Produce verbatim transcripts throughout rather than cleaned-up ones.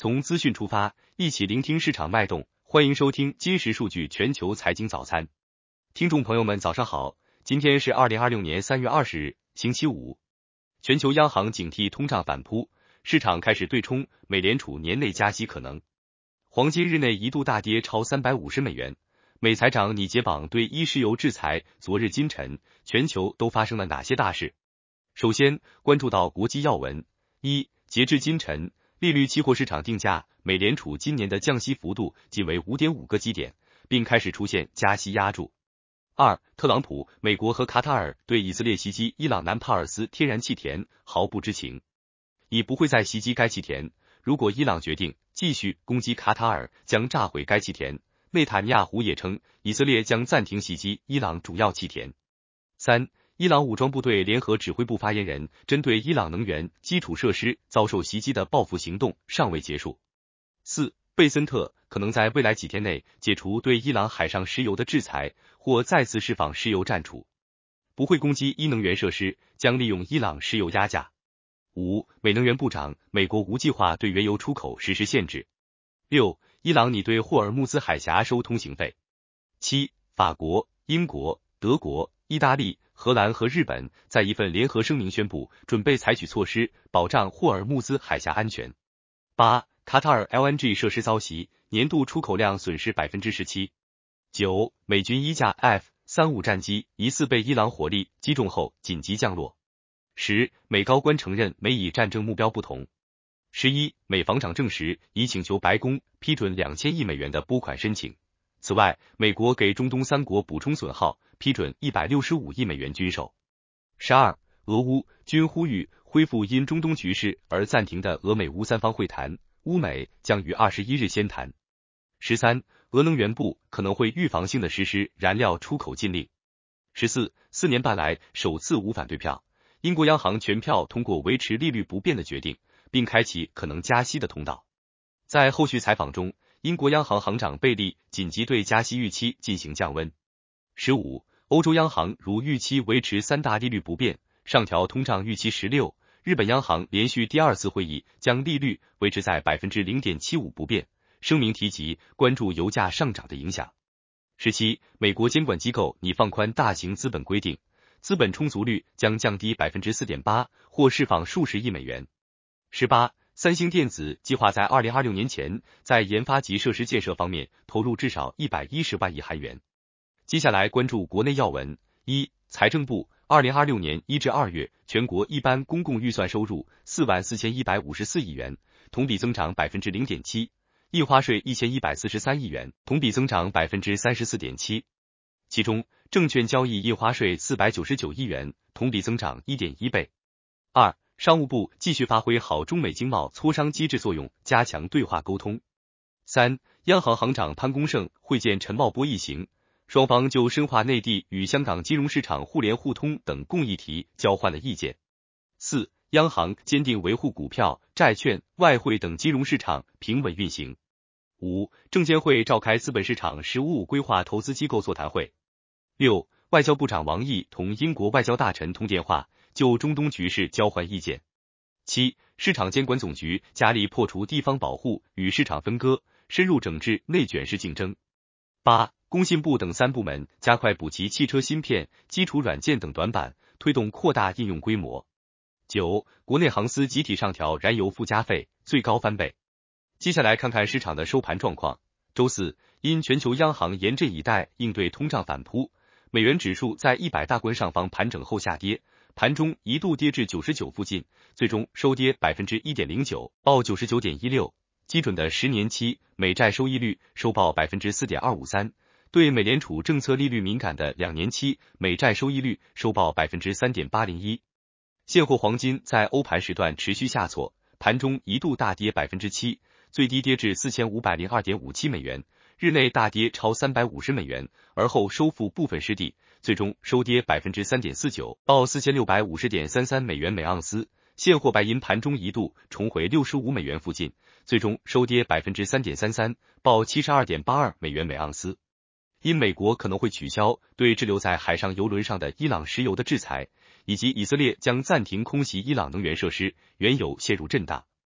从资讯出发，一起聆听市场脉动。欢迎收听今时数据全球财经早餐。听众朋友们，早上好，今天是二零二六年三月二十日，星期五。全球央行警惕通胀反扑，市场开始对冲美联储年内加息可能。黄金日内一度大跌超三百五十美元。美财长拟解绑对伊石油制裁。昨日今晨，全球都发生了哪些大事？首先关注到国际要闻。一、截至今晨，利率期货市场定价美联储今年的降息幅度仅为 五点五个基点，并开始出现加息压注。二、特朗普、美国和卡塔尔对以色列袭击伊朗南帕尔斯天然气田毫不知情，已不会再袭击该气田。如果伊朗决定继续攻击卡塔尔，将炸毁该气田。内塔尼亚胡也称，以色列将暂停袭击伊朗主要气田。三、伊朗武装部队联合指挥部发言人针对伊朗能源基础设施遭受袭击的报复行动尚未结束。四、贝森特可能在未来几天内解除对伊朗海上石油的制裁，或再次释放石油战储，不会攻击伊能源设施，将利用伊朗石油压价。五、美能源部长，美国无计划对原油出口实施限制。六、伊朗拟对霍尔木兹海峡收通行费。七、法国、英国、德国、意大利、荷兰和日本在一份联合声明宣布，准备采取措施保障霍尔木兹海峡安全。八、卡塔尔 L N G 设施遭袭，年度出口量损失 百分之十七。九、美军一架 F 三十五 战机疑似被伊朗火力击中后紧急降落。十、美高官承认美以战争目标不同。十一、美防长证实已请求白宫批准两千亿美元的拨款申请。此外，美国给中东三国补充损耗，批准一百六十五亿美元军售。十二、俄乌均呼吁恢复因中东局势而暂停的俄美乌三方会谈，乌美将于二十一日先谈。十三、俄能源部可能会预防性的实施燃料出口禁令。十四、四年半来首次无反对票，英国央行全票通过维持利率不变的决定，并开启可能加息的通道。在后续采访中，英国央行行长贝利紧急对加息预期进行降温。十五、欧洲央行如预期维持三大利率不变，上调通胀预期。十六、日本央行连续第二次会议将利率维持在 百分之零点七五 不变，声明提及关注油价上涨的影响。十七、美国监管机构拟放宽大型资本规定，资本充足率将降低 百分之四点八， 或释放数十亿美元。十八、三星电子计划在二零二六年前在研发及设施建设方面投入至少一百一十万亿韩元。接下来关注国内要闻。一、财政部二零二六年一至二月全国一般公共预算收入四万四千一百五十四亿元，同比增长 百分之零点七， 印花税一千一百四十三亿元，同比增长 百分之三十四点七。 其中证券交易印花税四百九十九亿元，同比增长 一点一倍。二、商务部继续发挥好中美经贸磋商机制作用，加强对话沟通。三、央行行长潘功胜会见陈茂波一行，双方就深化内地与香港金融市场互联互通等共议题交换了意见。四、央行坚定维护股票、债券、外汇等金融市场平稳运行。五、证监会召开资本市场“十五五”规划投资机构座谈会。六、外交部长王毅同英国外交大臣通电话，就中东局势交换意见。七、市场监管总局加力破除地方保护与市场分割，深入整治内卷式竞争。八、工信部等三部门加快补齐汽车芯片、基础软件等短板，推动扩大应用规模。九、国内航司集体上调燃油附加费，最高翻倍。接下来看看市场的收盘状况。周四，因全球央行严阵以待应对通胀反扑，美元指数在一百大关上方盘整后下跌，盘中一度跌至九十九附近，最终收跌 百分之一点零九， 报 九十九点一六。基准的十年期美债收益率收报 百分之四点二五三， 对美联储政策利率敏感的两年期美债收益率收报 百分之三点八零一。现货黄金在欧盘时段持续下挫，盘中一度大跌 百分之七， 最低跌至 四千五百零二点五七美元，日内大跌超三百五十美元，而后收复部分失地，最终收跌 百分之三点四九， 报 四千六百五十点三三美元每盎司。现货白银盘中一度重回六十五美元附近，最终收跌 百分之三点三三， 报 七十二点八二美元每盎司。因美国可能会取消对滞留在海上油轮上的伊朗石油的制裁，以及以色列将暂停空袭伊朗能源设施，原油陷入震荡。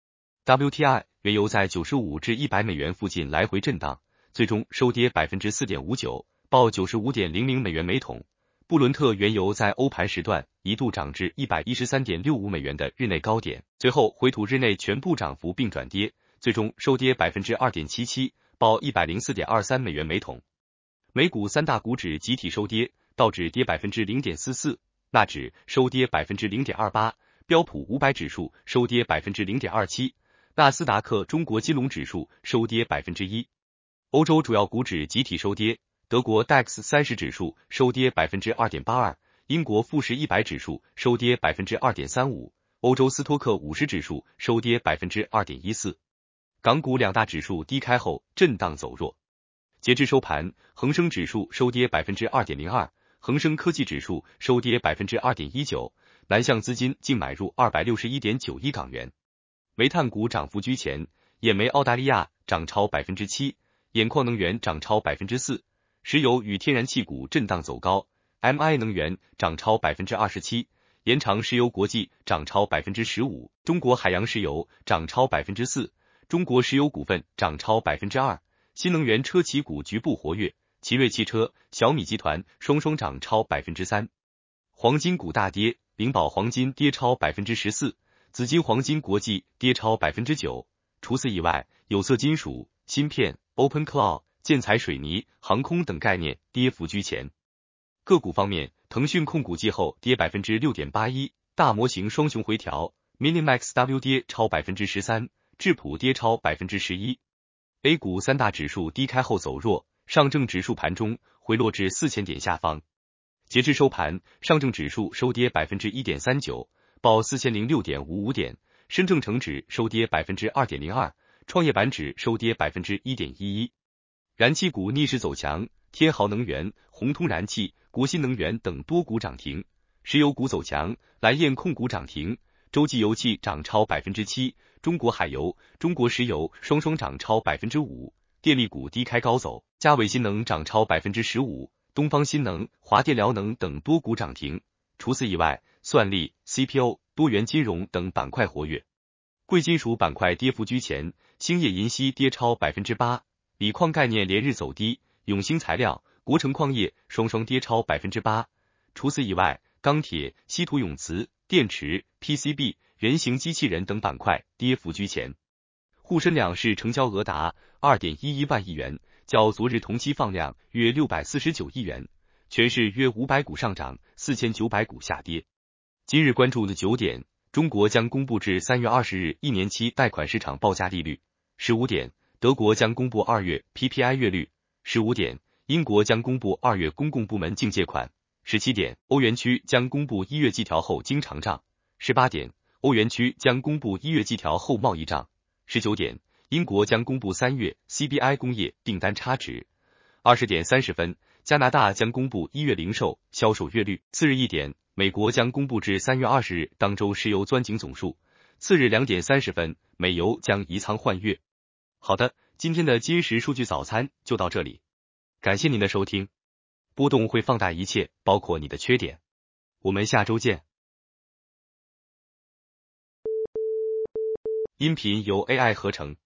W T I 原油在九十五至一百美元附近来回震荡，最终收跌 百分之四点五九， 报 九十五点零零美元每桶。布伦特原油在欧盘时段一度涨至 一百一十三点六五美元的日内高点，随后回吐日内全部涨幅并转跌，最终收跌 百分之二点七七， 报 一百零四点二三美元每桶。美股三大股指集体收跌，道指跌 百分之零点四四， 纳指收跌 百分之零点二八， 标普五百指数收跌 百分之零点二七， 纳斯达克中国金融指数收跌 百分之一。 欧洲主要股指集体收跌，德国 D A X 三十指数收跌 百分之二点八二， 英国富时一百指数收跌 百分之二点三五， 欧洲斯托克五十指数收跌 百分之二点一四。 港股两大指数低开后震荡走弱，截至收盘，恒生指数收跌 百分之二点零二， 恒生科技指数收跌 百分之二点一九， 南向资金净买入 二百六十一点九亿港元。煤炭股涨幅居前，兖煤澳大利亚涨超 百分之七， 兖矿能源涨超 百分之四， 石油与天然气股震荡走高， M I 能源涨超 百分之二十七， 延长石油国际涨超 百分之十五， 中国海洋石油涨超 百分之四， 中国石油股份涨超 百分之二， 新能源车企股局部活跃，奇瑞汽车、小米集团双双涨超 百分之三。 黄金股大跌，灵宝黄金跌超 百分之十四， 紫金黄金国际跌超 百分之九。 除此以外，有色金属、芯片、Open Cloud、建材水泥、航空等概念跌幅居前。个股方面，腾讯控股季后跌 百分之六点八一， 大模型双雄回调， Minimax W 跌超 百分之十三， 智谱跌超 百分之十一。 A 股三大指数低开后走弱，上证指数盘中回落至四千点下方。截至收盘，上证指数收跌 百分之一点三九， 报 四千零六点五五点，深证成指收跌 百分之二点零二， 创业板指收跌 百分之一点一一。燃气股逆势走强，天豪能源、宏通燃气、国新能源等多股涨停，石油股走强，蓝焰控股涨停，洲际油气涨超 百分之七， 中国海油、中国石油双双涨超 百分之五， 电力股低开高走，嘉伟新能涨超 百分之十五， 东方新能、华电辽能等多股涨停。除此以外，算力、C P O、多元金融等板块活跃。贵金属板块跌幅居前，兴业银锡跌超 百分之八，锂矿概念连日走低，永兴材料、国成矿业双双跌超 百分之八。 除此以外，钢铁、稀土永磁、电池、P C B、人形机器人等板块跌幅居前。沪深两市成交额达 二点一一万亿元，较昨日同期放量约六百四十九亿元，全市约五百股上涨，四千九百股下跌。今日关注的九点，中国将公布至三月二十日一年期贷款市场报价利率。十五点，德国将公布二月 P P I 月率。十五点，英国将公布二月公共部门净借款。十七点，欧元区将公布一月季调后经常账。十八点，欧元区将公布一月季调后贸易账。十九点，英国将公布三月 C B I 工业订单差值。二十点三十分，加拿大将公布一月零售销售月率。次日一点，美国将公布至三月二十日当周石油钻井总数。次日两点三十分，美油将移仓换月。好的，今天的今时数据早餐就到这里，感谢您的收听。波动会放大一切，包括你的缺点。我们下周见。音频由 A I 合成。